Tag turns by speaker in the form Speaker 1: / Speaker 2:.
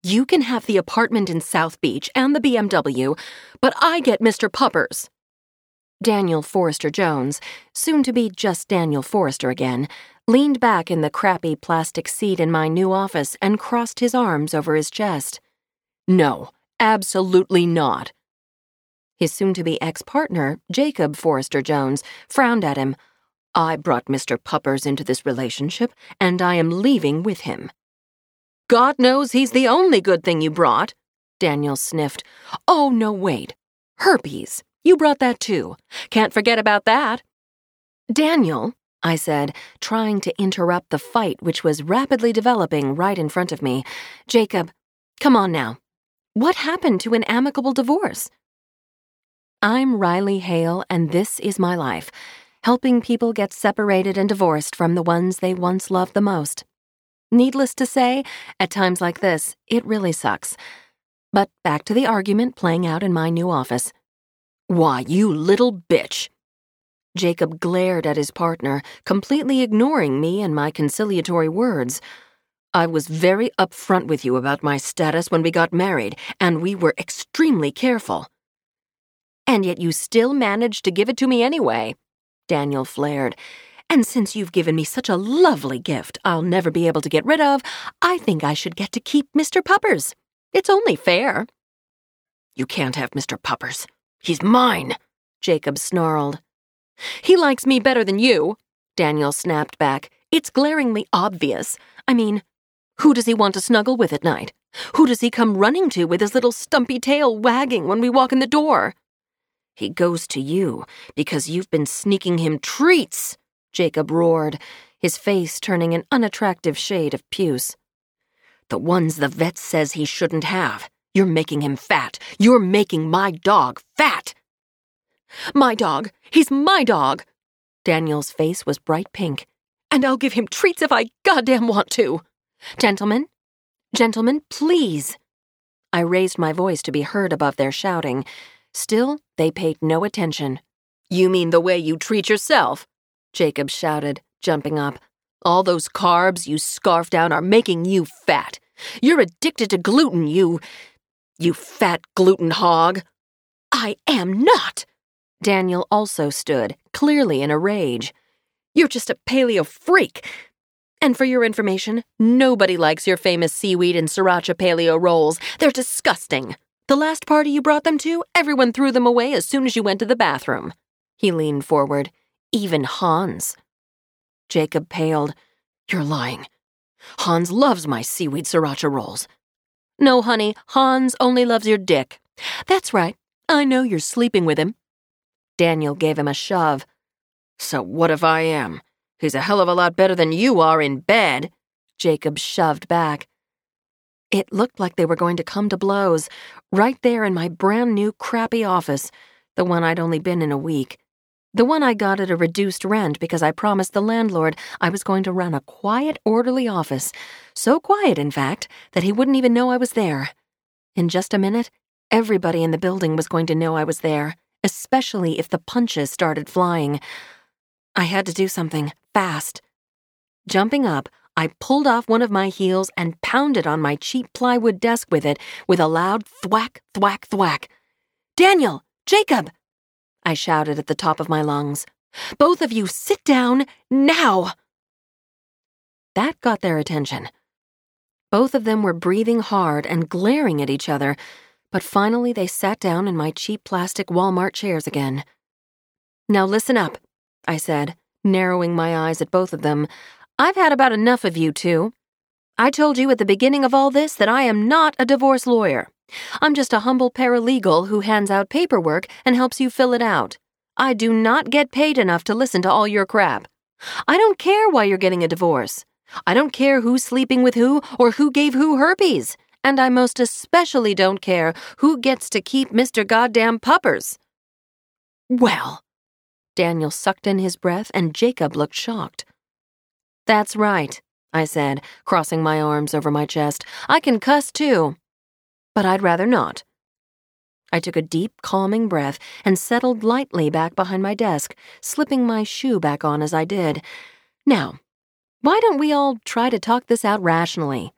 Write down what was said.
Speaker 1: You can have the apartment in South Beach and the BMW, but I get Mr. Puppers. Daniel Forrester Jones, soon to be just Daniel Forrester again, leaned back in the crappy plastic seat in my new office and crossed his arms over his chest. No, absolutely not. His soon-to-be ex-partner, Jacob Forrester Jones, frowned at him. I brought Mr. Puppers into this relationship, and I am leaving with him. God knows he's the only good thing you brought, Daniel sniffed. Oh, no, wait. Herpes. You brought that too. Can't forget about that. Daniel, I said, trying to interrupt the fight which was rapidly developing right in front of me. Jacob, come on now. What happened to an amicable divorce? I'm Riley Hale, and this is my life, helping people get separated and divorced from the ones they once loved the most. Needless to say, at times like this, it really sucks. But back to the argument playing out in my new office. Why, you little bitch! Jacob glared at his partner, completely ignoring me and my conciliatory words. I was very upfront with you about my status when we got married, and we were extremely careful. And yet you still managed to give it to me anyway, Daniel flared. And since you've given me such a lovely gift I'll never be able to get rid of, I think I should get to keep Mr. Puppers. It's only fair. You can't have Mr. Puppers. He's mine, Jacob snarled. He likes me better than you, Daniel snapped back. It's glaringly obvious. I mean, who does he want to snuggle with at night? Who does he come running to with his little stumpy tail wagging when we walk in the door? He goes to you because you've been sneaking him treats, Jacob roared, his face turning an unattractive shade of puce. The ones the vet says he shouldn't have. You're making him fat. You're making my dog fat. My dog. He's my dog. Daniel's face was bright pink. And I'll give him treats if I goddamn want to. Gentlemen, please. I raised my voice to be heard above their shouting. Still, they paid no attention. You mean the way you treat yourself? Jacob shouted, jumping up. All those carbs you scarf down are making you fat. You're addicted to gluten, you fat gluten hog. I am not. Daniel also stood, clearly in a rage. You're just a paleo freak. And for your information, nobody likes your famous seaweed and sriracha paleo rolls. They're disgusting. The last party you brought them to, everyone threw them away as soon as you went to the bathroom. He leaned forward. Even Hans. Jacob paled. You're lying. Hans loves my seaweed sriracha rolls. No, honey, Hans only loves your dick. That's right. I know you're sleeping with him. Daniel gave him a shove. So what if I am? He's a hell of a lot better than you are in bed. Jacob shoved back. It looked like they were going to come to blows, right there in my brand new crappy office, the one I'd only been in a week. The one I got at a reduced rent because I promised the landlord I was going to run a quiet, orderly office. So quiet, in fact, that he wouldn't even know I was there. In just a minute, everybody in the building was going to know I was there, especially if the punches started flying. I had to do something, fast. Jumping up, I pulled off one of my heels and pounded on my cheap plywood desk with it with a loud thwack, thwack, thwack. Daniel! Jacob! I shouted at the top of my lungs. Both of you sit down now! That got their attention. Both of them were breathing hard and glaring at each other, but finally they sat down in my cheap plastic Walmart chairs again. Now listen up, I said, narrowing my eyes at both of them. I've had about enough of you two. I told you at the beginning of all this that I am not a divorce lawyer. I'm just a humble paralegal who hands out paperwork and helps you fill it out. I do not get paid enough to listen to all your crap. I don't care why you're getting a divorce. I don't care who's sleeping with who or who gave who herpes. And I most especially don't care who gets to keep Mr. Goddamn Puppers. Well, Daniel sucked in his breath and Jacob looked shocked. That's right, I said, crossing my arms over my chest. I can cuss too. But I'd rather not. I took a deep, calming breath and settled lightly back behind my desk, slipping my shoe back on as I did. Now, why don't we all try to talk this out rationally?